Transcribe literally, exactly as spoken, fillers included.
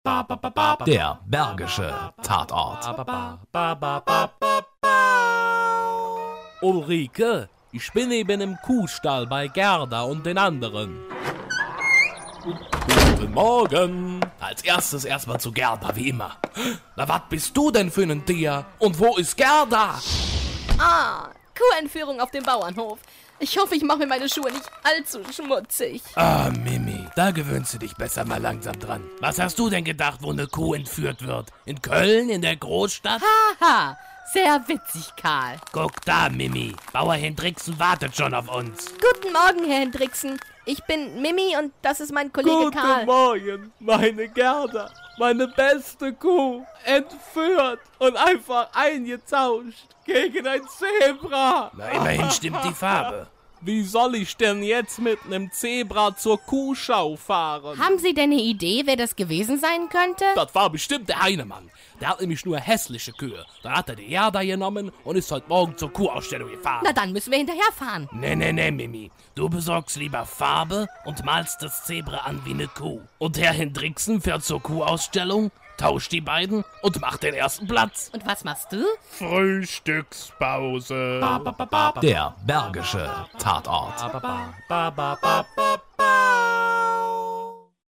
Der Bergische Tatort. Ulrike, ich bin eben im Kuhstall bei Gerda und den anderen. Guten Morgen. Als erstes erstmal zu Gerda, wie immer. Na, was bist du denn für ein Tier? Und wo ist Gerda? Ah, Kuhentführung auf dem Bauernhof. Ich hoffe, ich mache mir meine Schuhe nicht allzu schmutzig. Ah, Mimi, da gewöhnst du dich besser mal langsam dran. Was hast du denn gedacht, wo eine Kuh entführt wird? In Köln, in der Großstadt? Haha, sehr witzig, Karl. Guck da, Mimi. Bauer Hendriksen wartet schon auf uns. Guten Morgen, Herr Hendriksen. Ich bin Mimi und das ist mein Kollege Guten Karl. Morgen, meine Gerda. Meine beste Kuh. Entführt und einfach eingetauscht gegen ein Zebra. Na, immerhin stimmt die Farbe. Wie soll ich denn jetzt mit einem Zebra zur Kuhschau fahren? Haben Sie denn eine Idee, wer das gewesen sein könnte? Das war bestimmt der Heinemann. Der hat nämlich nur hässliche Kühe. Dann hat er die Gerda genommen und ist heute Morgen zur Kuhausstellung gefahren. Na, dann müssen wir hinterherfahren. Nee, nee, nee, Mimi. Du besorgst lieber Farbe und malst das Zebra an wie eine Kuh. Und Herr Hendriksen fährt zur Kuhausstellung, tauscht die beiden und macht den ersten Platz. Und was machst du? Frühstückspause. Der Bergische Tatort.